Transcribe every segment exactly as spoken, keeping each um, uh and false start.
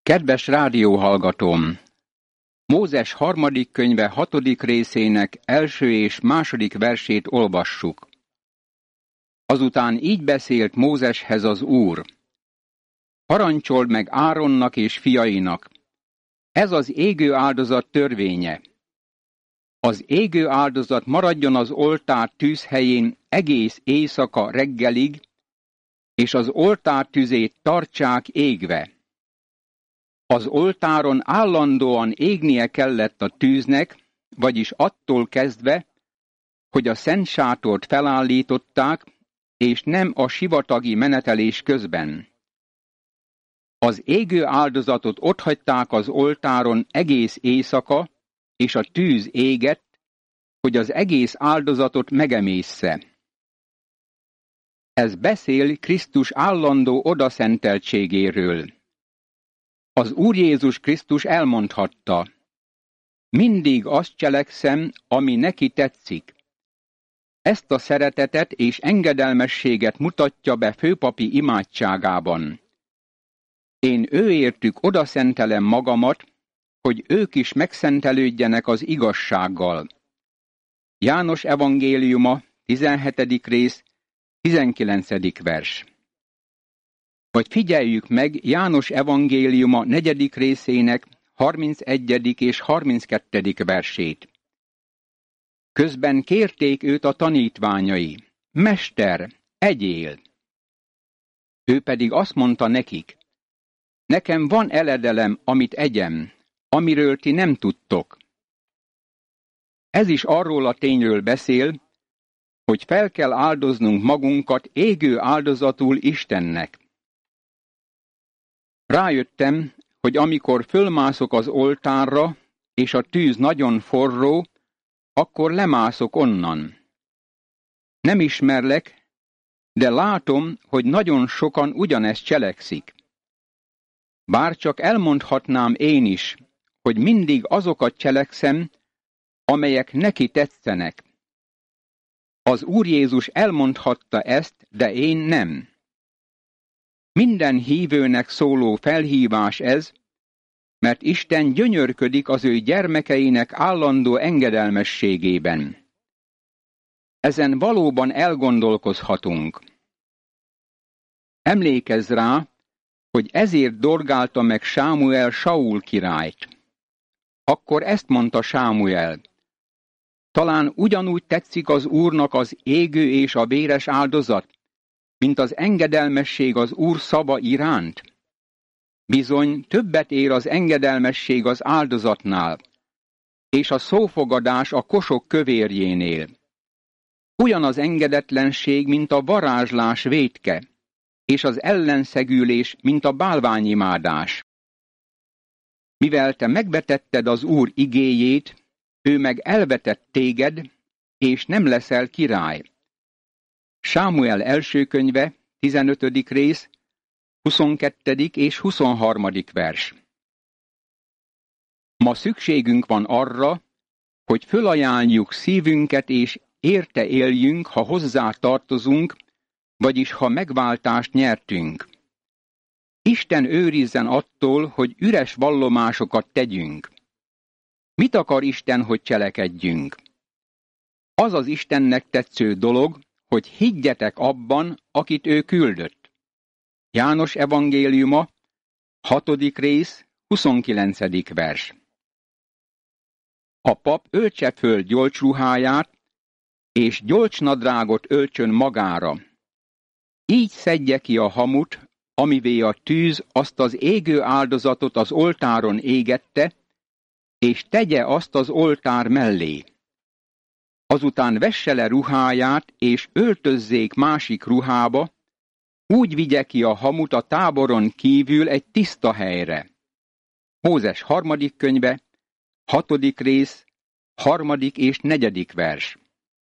Kedves rádióhallgatóm! Mózes harmadik könyve hatodik részének első és második versét olvassuk. Azután így beszélt Mózeshez az Úr. Parancsold meg Áronnak és fiainak. Ez az égő áldozat törvénye. Az égő áldozat maradjon az oltár tűzhelyén egész éjszaka reggelig, és az oltár tüzét tartsák égve. Az oltáron állandóan égnie kellett a tűznek, vagyis attól kezdve, hogy a szent sátort felállították, és nem a sivatagi menetelés közben. Az égő áldozatot otthagyták az oltáron egész éjszaka, és a tűz égett, hogy az egész áldozatot megemészze. Ez beszél Krisztus állandó odaszenteltségéről. Az Úr Jézus Krisztus elmondhatta, mindig azt cselekszem, ami neki tetszik. Ezt a szeretetet és engedelmességet mutatja be főpapi imádságában. Én őértük odaszentelem magamat, hogy ők is megszentelődjenek az igazsággal. János evangéliuma, tizenhetedik rész, tizenkilencedik vers. Vagy figyeljük meg János evangéliuma negyedik részének harmincegyedik és harminckettedik versét. Közben kérték őt a tanítványai, Mester, egyél! Ő pedig azt mondta nekik, nekem van eledelem, amit egyem, amiről ti nem tudtok. Ez is arról a tényről beszél, hogy fel kell áldoznunk magunkat égő áldozatul Istennek. Rájöttem, hogy amikor fölmászok az oltárra, és a tűz nagyon forró, akkor lemászok onnan. Nem ismerlek, de látom, hogy nagyon sokan ugyanezt cselekszik. Bár csak elmondhatnám én is, hogy mindig azokat cselekszem, amelyek neki tetszenek. Az Úr Jézus elmondhatta ezt, de én nem. Minden hívőnek szóló felhívás ez, mert Isten gyönyörködik az ő gyermekeinek állandó engedelmességében. Ezen valóban elgondolkozhatunk. Emlékezz rá, hogy ezért dorgálta meg Sámuel Saul királyt. Akkor ezt mondta Sámuel, talán ugyanúgy tetszik az Úrnak az égő és a véres áldozat, mint az engedelmesség az Úr szava iránt? Bizony, többet ér az engedelmesség az áldozatnál, és a szófogadás a kosok kövérjénél. Olyan az engedetlenség, mint a varázslás vétke, és az ellenszegülés, mint a bálványimádás. Mivel te megvetetted az Úr igéjét, ő meg elvetett téged, és nem leszel király. Sámuel első könyve, tizenötödik rész, huszonkettedik és huszonharmadik vers. Ma szükségünk van arra, hogy fölajánljuk szívünket és érte éljünk, ha hozzá tartozunk, vagyis ha megváltást nyertünk. Isten őrizzen attól, hogy üres vallomásokat tegyünk. Mit akar Isten, hogy cselekedjünk? Az az Istennek tetsző dolog, hogy higgyetek abban, akit ő küldött. János evangéliuma, hatodik rész, huszonkilencedik vers. A pap öltse föl gyolcsruháját, és gyolcsnadrágot öltsön magára. Így szedje ki a hamut, amivé a tűz azt az égő áldozatot az oltáron égette, és tegye azt az oltár mellé. Azután vesse le ruháját, és öltözzék másik ruhába, úgy vigye ki a hamut a táboron kívül egy tiszta helyre. Mózes harmadik könyve, hatodik rész, harmadik és negyedik vers.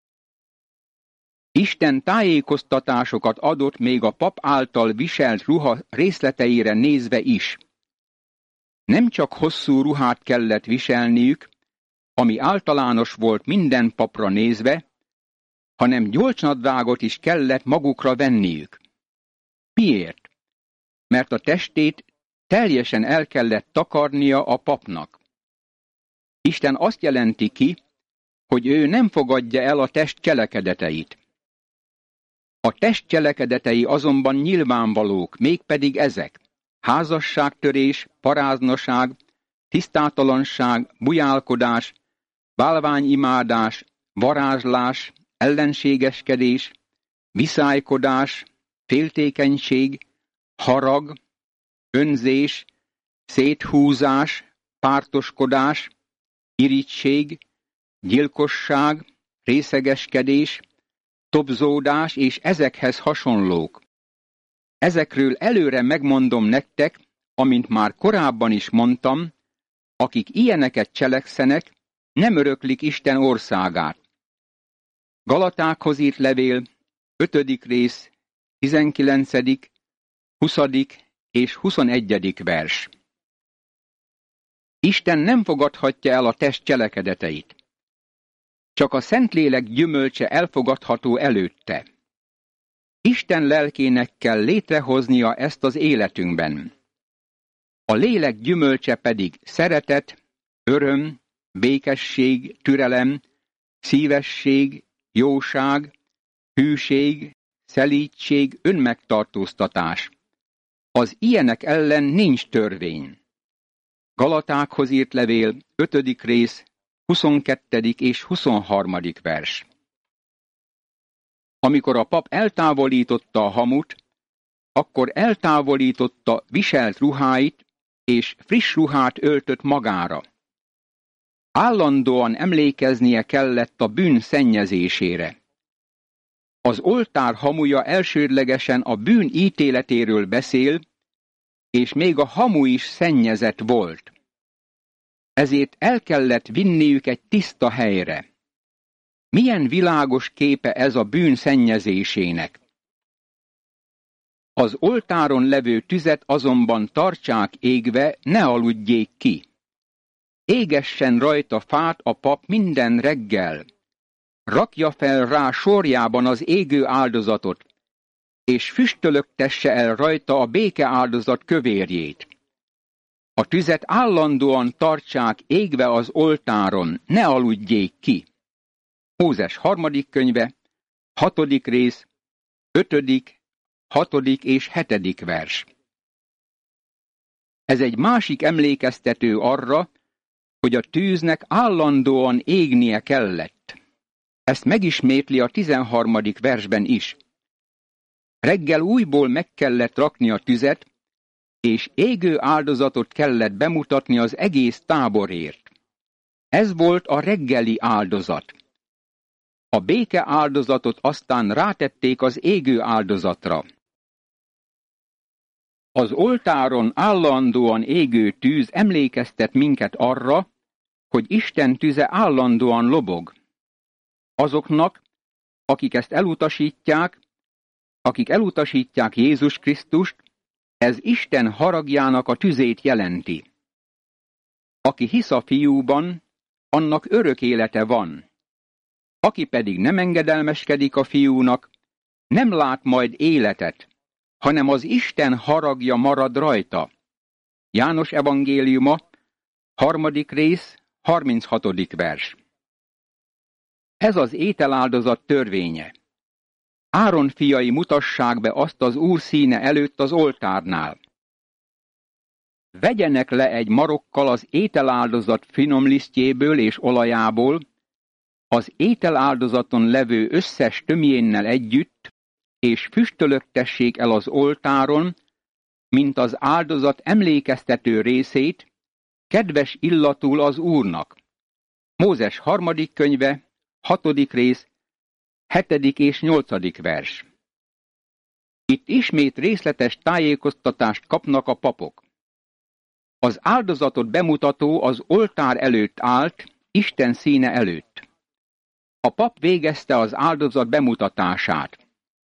Isten tájékoztatásokat adott még a pap által viselt ruha részleteire nézve is. Nem csak hosszú ruhát kellett viselniük, ami általános volt minden papra nézve, hanem gyolcsnadrágot is kellett magukra venniük. Miért? Mert a testét teljesen el kellett takarnia a papnak. Isten azt jelenti ki, hogy ő nem fogadja el a test cselekedeteit. A test cselekedetei azonban nyilvánvalók, mégpedig ezek: házasságtörés, paráznaság, tisztátalanság, bujálkodás, bálványimádás, varázslás, ellenségeskedés, viszálykodás, féltékenység, harag, önzés, széthúzás, pártoskodás, irigység, gyilkosság, részegeskedés, tobzódás és ezekhez hasonlók. Ezekről előre megmondom nektek, amint már korábban is mondtam, akik ilyeneket cselekszenek, nem öröklik Isten országát. Galatákhoz írt levél, ötödik rész, tizenkilencedik, huszadik és huszonegyedik vers. Isten nem fogadhatja el a test cselekedeteit. Csak a Szentlélek gyümölcse elfogadható előtte. Isten lelkének kell létrehoznia ezt az életünkben. A lélek gyümölcse pedig szeretet, öröm, békesség, türelem, szívesség, jóság, hűség, szelídség, önmegtartóztatás. Az ilyenek ellen nincs törvény. Galatákhoz írt levél, ötödik rész, huszonkettedik és huszonharmadik vers. Amikor a pap eltávolította a hamut, akkor eltávolította viselt ruháit, és friss ruhát öltött magára. Állandóan emlékeznie kellett a bűn szennyezésére. Az oltár hamuja elsődlegesen a bűn ítéletéről beszél, és még a hamu is szennyezett volt. Ezért el kellett vinniük egy tiszta helyre. Milyen világos képe ez a bűn szennyezésének! Az oltáron levő tüzet azonban tartsák égve, ne aludjék ki. Égessen rajta fát a pap minden reggel. Rakja fel rá sorjában az égő áldozatot, és füstölögtesse el rajta a béke áldozat kövérjét. A tüzet állandóan tartsák égve az oltáron, ne aludjék ki. Mózes harmadik könyve, hatodik rész, ötödik, hatodik és hetedik vers. Ez egy másik emlékeztető arra, hogy a tűznek állandóan égnie kellett. Ezt megismétli a tizenharmadik versben is. Reggel újból meg kellett rakni a tüzet, és égő áldozatot kellett bemutatni az egész táborért. Ez volt a reggeli áldozat. A béke áldozatot aztán rátették az égő áldozatra. Az oltáron állandóan égő tűz emlékeztet minket arra, hogy Isten tüze állandóan lobog. Azoknak, akik ezt elutasítják, akik elutasítják Jézus Krisztust, ez Isten haragjának a tüzét jelenti. Aki hisz a Fiúban, annak örök élete van. Aki pedig nem engedelmeskedik a Fiúnak, nem lát majd életet, hanem az Isten haragja marad rajta. János evangéliuma, harmadik rész, harminchatodik vers. Ez az ételáldozat törvénye. Áron fiai mutassák be azt az Úr színe előtt az oltárnál. Vegyenek le egy marokkal az ételáldozat finom lisztjéből és olajából, az ételáldozaton levő összes tömjénnel együtt, és füstölögtessék el az oltáron, mint az áldozat emlékeztető részét, kedves illatul az Úrnak. Mózes harmadik könyve, hatodik rész, hetedik és nyolcadik vers. Itt ismét részletes tájékoztatást kapnak a papok. Az áldozatot bemutató az oltár előtt állt, Isten színe előtt. A pap végezte az áldozat bemutatását.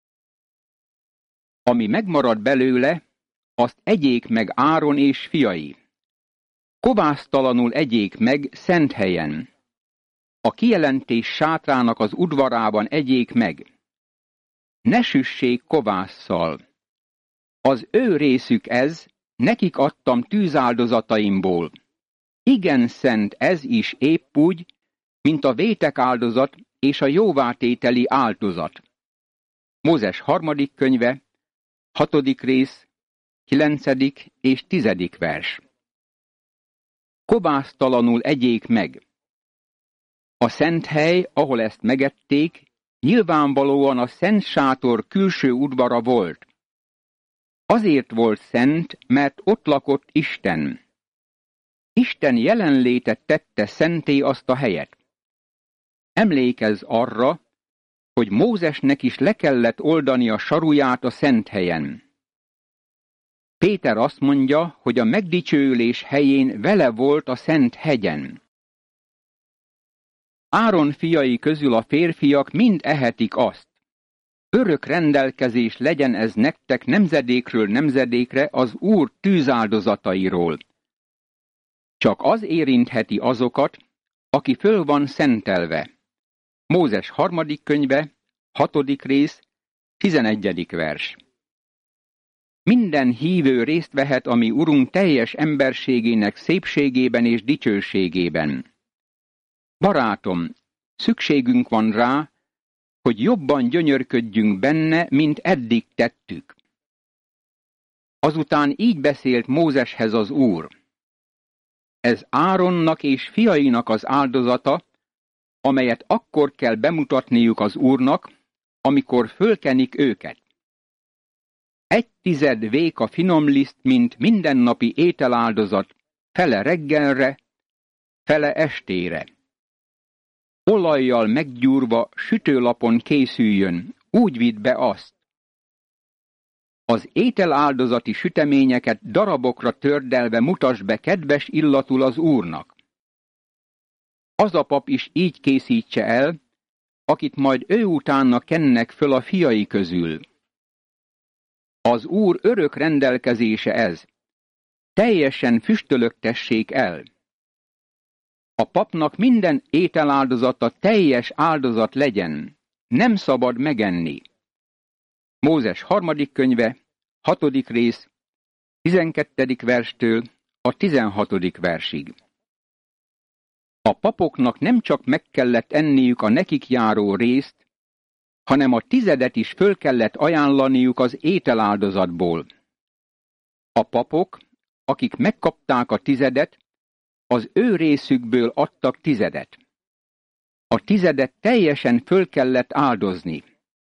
Ami megmarad belőle, azt egyék meg Áron és fiai. Kovásztalanul egyék meg szent helyen. A kijelentés sátrának az udvarában egyék meg. Ne süssék kovásszal. Az ő részük ez, nekik adtam tűzáldozataimból. Igen szent ez is épp úgy, mint a vétek áldozat és a jóvátételi áldozat. Mózes harmadik könyve, hatodik rész, kilencedik és tizedik vers. Kovásztalanul egyék meg. A szent hely, ahol ezt megették, nyilvánvalóan a szent sátor külső udvara volt. Azért volt szent, mert ott lakott Isten. Isten jelenlétet tette szenté azt a helyet. Emlékezz arra, hogy Mózesnek is le kellett oldani a saruját a szent helyen. Péter azt mondja, hogy a megdicsőülés helyén vele volt a szent hegyen. Áron fiai közül a férfiak mind ehetik azt. Örök rendelkezés legyen ez nektek nemzedékről nemzedékre az Úr tűzáldozatairól. Csak az érintheti azokat, aki föl van szentelve. Mózes harmadik könyve, hatodik rész, tizenegyedik vers. Minden hívő részt vehet a mi Urunk teljes emberségének szépségében és dicsőségében. Barátom, szükségünk van rá, hogy jobban gyönyörködjünk benne, mint eddig tettük. Azután így beszélt Mózeshez az Úr. Ez Áronnak és fiainak az áldozata, amelyet akkor kell bemutatniuk az Úrnak, amikor fölkenik őket. Egy tized véka finomliszt, mint mindennapi ételáldozat, fele reggelre, fele estére. Olajjal meggyúrva sütőlapon készüljön, úgy vidd be azt. Az ételáldozati süteményeket darabokra tördelve mutasd be kedves illatul az Úrnak. Az a pap is így készítse el, akit majd ő utána kennek föl a fiai közül. Az Úr örök rendelkezése ez. Teljesen füstölögtessék el. A papnak minden ételáldozata teljes áldozat legyen, nem szabad megenni. Mózes harmadik könyve, hatodik rész, tizenkettedik verstől a tizenhatodik versig. A papoknak nem csak meg kellett enniük a nekik járó részt, hanem a tizedet is föl kellett ajánlaniuk az ételáldozatból. A papok, akik megkapták a tizedet, az ő részükből adtak tizedet. A tizedet teljesen föl kellett áldozni.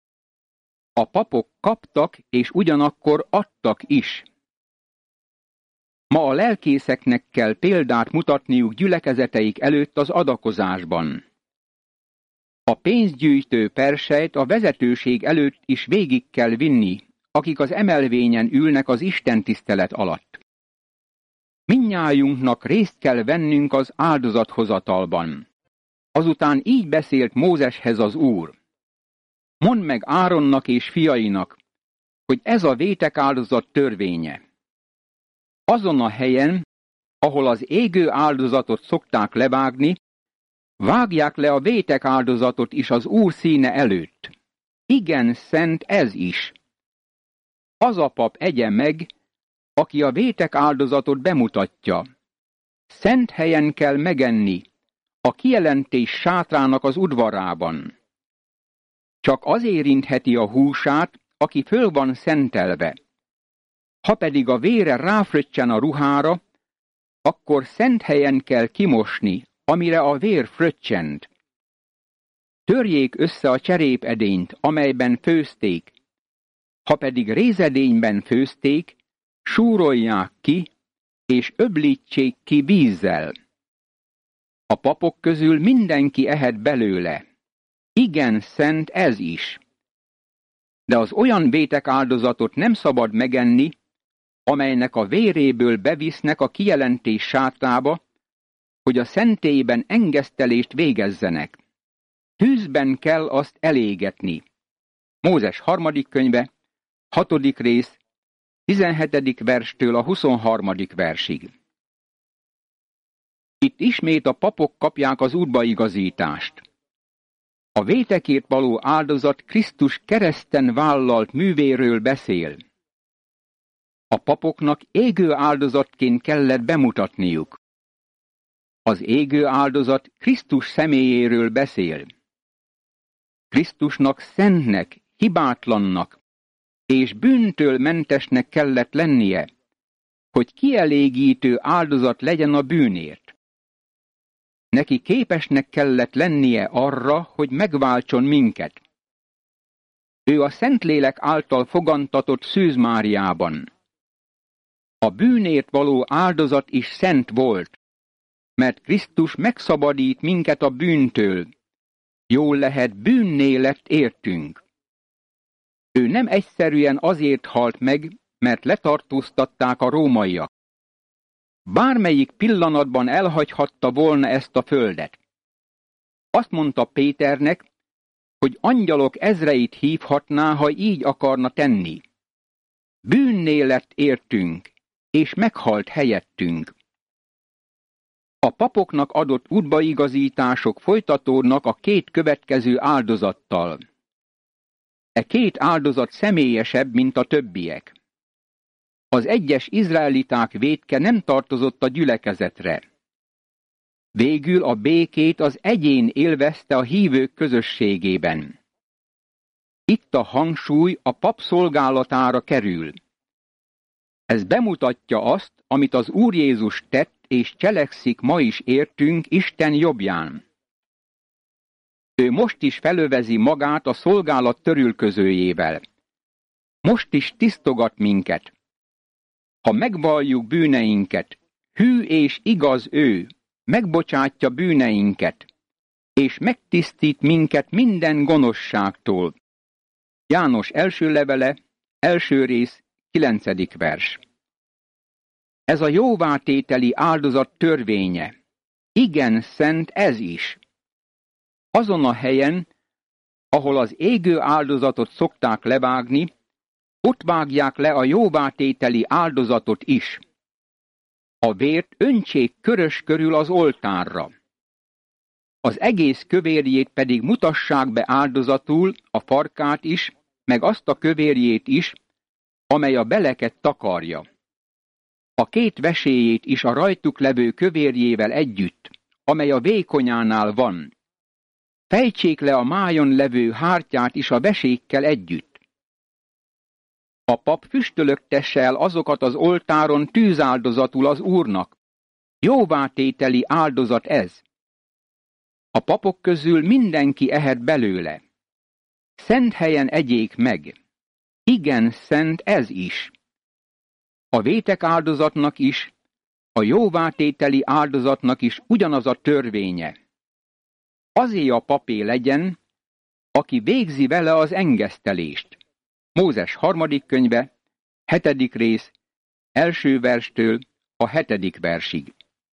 A papok kaptak, és ugyanakkor adtak is. Ma a lelkészeknek kell példát mutatniuk gyülekezeteik előtt az adakozásban. A pénzgyűjtő persejt a vezetőség előtt is végig kell vinni, akik az emelvényen ülnek az istentisztelet alatt. Mindnyájunknak részt kell vennünk az áldozathozatalban. Azután így beszélt Mózeshez az Úr. Mondd meg Áronnak és fiainak, hogy ez a vétekáldozat törvénye. Azon a helyen, ahol az égő áldozatot szokták levágni, vágják le a vétekáldozatot is az Úr színe előtt. Igen szent ez is. Az a pap egye meg, aki a vétekáldozatot bemutatja. Szent helyen kell megenni, a kijelentés sátrának az udvarában. Csak az érintheti a húsát, aki föl van szentelve. Ha pedig a vére ráfröccsen a ruhára, akkor szent helyen kell kimosni, amire a vér fröccsent. Törjék össze a cserépedényt, amelyben főzték. Ha pedig rézedényben főzték, súrolják ki, és öblítsék ki vízzel. A papok közül mindenki ehet belőle. Igen szent ez is. De az olyan vétekáldozatot nem szabad megenni, amelynek a véréből bevisznek a kijelentés sátrába, hogy a szentélyben engesztelést végezzenek. Tűzben kell azt elégetni. Mózes harmadik könyve, hatodik rész, tizenhetedik verstől a huszonharmadik versig. Itt ismét a papok kapják az útbaigazítást. A vétekért való áldozat Krisztus kereszten vállalt művéről beszél. a papoknak égő áldozatként kellett bemutatniuk. Az égő áldozat Krisztus személyéről beszél. Krisztusnak szentnek, hibátlannak és bűntől mentesnek kellett lennie, hogy kielégítő áldozat legyen a bűnért. Neki képesnek kellett lennie arra, hogy megváltson minket. Ő a Szentlélek által fogantatott Szűz Máriában. A bűnért való áldozat is szent volt, mert Krisztus megszabadít minket a bűntől. Jól lehet, bűnné lett értünk. Ő nem egyszerűen azért halt meg, mert letartóztatták a rómaiak. Bármelyik pillanatban elhagyhatta volna ezt a földet. Azt mondta Péternek, hogy angyalok ezreit hívhatná, ha így akarna tenni. Bűnné lett értünk, és meghalt helyettünk. A papoknak adott útbaigazítások folytatódnak a két következő áldozattal. E két áldozat személyesebb, mint a többiek. Az egyes izraeliták vétke nem tartozott a gyülekezetre. Végül a békét az egyén élvezte a hívők közösségében. Itt a hangsúly a pap szolgálatára kerül. Ez bemutatja azt, amit az Úr Jézus tett és cselekszik ma is értünk Isten jobbján. Ő most is felövezi magát a szolgálat törülközőjével. Most is tisztogat minket. Ha megvalljuk bűneinket, hű és igaz ő, megbocsátja bűneinket, és megtisztít minket minden gonoszságtól. János első levele, első rész, kilencedik vers. Ez a jóvátételi áldozat törvénye. Igen, szent ez is. Azon a helyen, ahol az égő áldozatot szokták levágni, ott vágják le a jóvátételi áldozatot is. A vért öntsék körös körül az oltárra. Az egész kövérjét pedig mutassák be áldozatul, a farkát is, meg azt a kövérjét is, amely a beleket takarja. A két veséjét is a rajtuk levő kövérjével együtt, amely a vékonyánál van. Fejtsék le a májon levő hártyát is a vesékkel együtt. A pap füstölöktesse el azokat az oltáron tűzáldozatul az Úrnak. Jóvátételi áldozat ez. A papok közül mindenki ehet belőle. Szent helyen egyék meg. Igen, szent ez is. A vétek áldozatnak is, a jóvátételi áldozatnak is ugyanaz a törvénye. Azé a papé legyen, aki végzi vele az engesztelést. Mózes harmadik könyve, hetedik rész, első verstől a hetedik versig.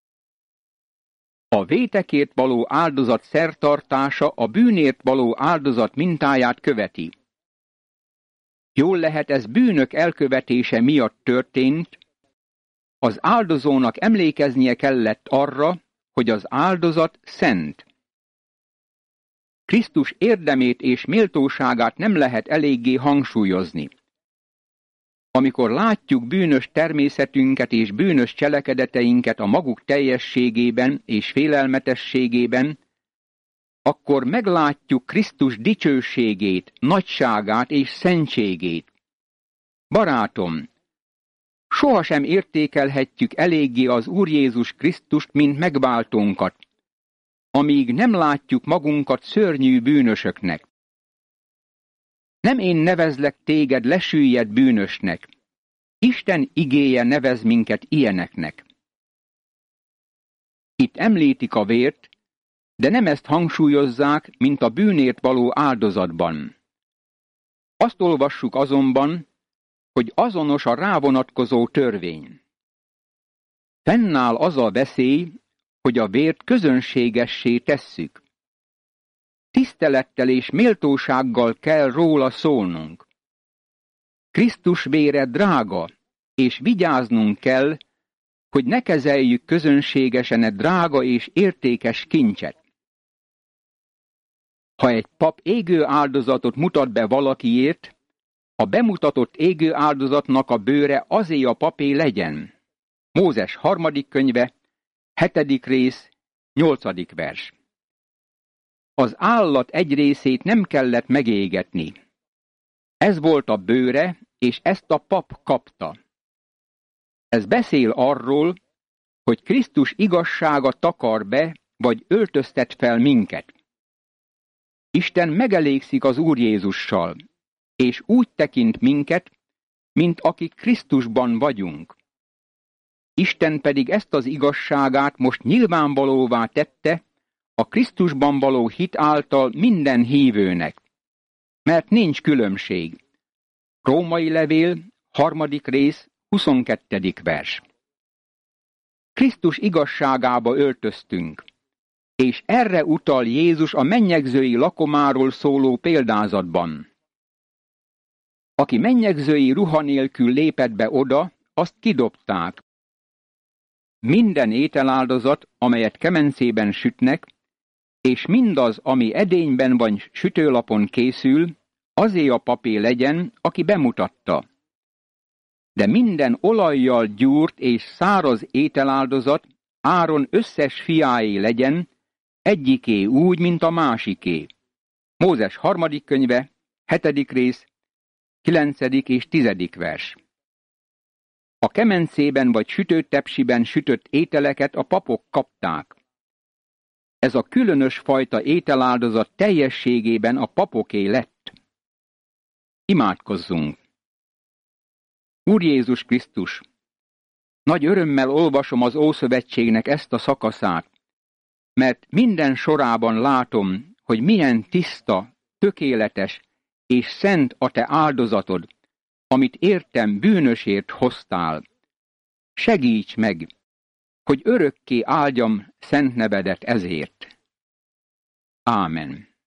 A vétekért való áldozat szertartása a bűnért való áldozat mintáját követi. Jól lehet, ez bűnök elkövetése miatt történt, az áldozónak emlékeznie kellett arra, hogy az áldozat szent. Krisztus érdemét és méltóságát nem lehet eléggé hangsúlyozni. Amikor látjuk bűnös természetünket és bűnös cselekedeteinket a maguk teljességében és félelmetességében, akkor meglátjuk Krisztus dicsőségét, nagyságát és szentségét. Barátom, sohasem értékelhetjük eléggé az Úr Jézus Krisztust, mint megváltónkat, amíg nem látjuk magunkat szörnyű bűnösöknek. Nem én nevezlek téged lesüllyedt bűnösnek. Isten igéje nevez minket ilyeneknek. Itt említik a vért, de nem ezt hangsúlyozzák, mint a bűnért való áldozatban. Azt olvassuk azonban, hogy azonos a rávonatkozó törvény. Fennáll az a veszély, hogy a vért közönségessé tesszük. Tisztelettel és méltósággal kell róla szólnunk. Krisztus vére drága, és vigyáznunk kell, hogy ne kezeljük közönségesen e drága és értékes kincset. Ha egy pap égő áldozatot mutat be valakiért, a bemutatott égő áldozatnak a bőre azé a papé legyen. Mózes harmadik könyve, hetedik rész, nyolcadik vers. Az állat egy részét nem kellett megégetni. Ez volt a bőre, és ezt a pap kapta. Ez beszél arról, hogy Krisztus igazsága takar be, vagy öltöztet fel minket. Isten megelégszik az Úr Jézussal, és úgy tekint minket, mint akik Krisztusban vagyunk. Isten pedig ezt az igazságát most nyilvánvalóvá tette a Krisztusban való hit által minden hívőnek, mert nincs különbség. Római levél, harmadik rész, huszonkettedik vers. Krisztus igazságába öltöztünk, és erre utal Jézus a mennyegzői lakomáról szóló példázatban. Aki mennyegzői ruha nélkül lépett be oda, azt kidobták. Minden ételáldozat, amelyet kemencében sütnek, és mindaz, ami edényben vagy sütőlapon készül, azé a papé legyen, aki bemutatta. De minden olajjal gyúrt és száraz ételáldozat Áron összes fiáé legyen, egyiké úgy, mint a másiké. Mózes harmadik könyve, hetedik rész, kilencedik és tizedik vers. A kemencében vagy sütőtepsiben sütött ételeket a papok kapták. Ez a különös fajta ételáldozat teljességében a papoké lett. Imádkozzunk! Úr Jézus Krisztus, nagy örömmel olvasom az Ószövetségnek ezt a szakaszát, mert minden sorában látom, hogy milyen tiszta, tökéletes és szent a te áldozatod, amit értem bűnösért hoztál. Segíts meg, hogy örökké áldjam szent nevedet ezért. Ámen.